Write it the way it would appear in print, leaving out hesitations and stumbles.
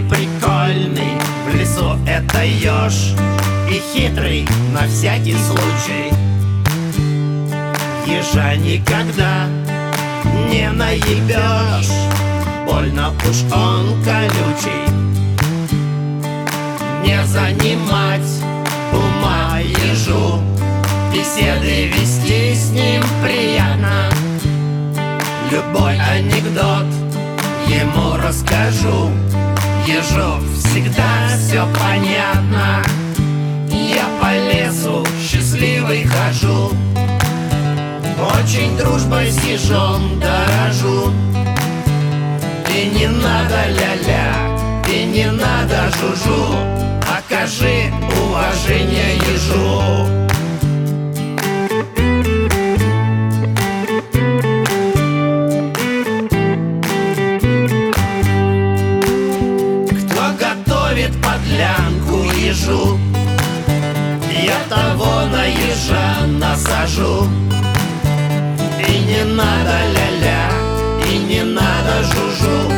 прикольный в лесу это еж, и хитрый на всякий случай. Ежа никогда не наебешь, больно уж он колючий. Не занимать ума ежу, беседы вести с ним приятно. Любой анекдот ему расскажу, ежу всегда все понятно. Я по лесу счастливый хожу, очень дружбой с ежом дорожу. И не надо ля-ля, и не надо жужу, окажи уважение ежу. Кто готовит подлянку ежу, я того на ежа насажу. И не надо ля-ля, и не надо жужу,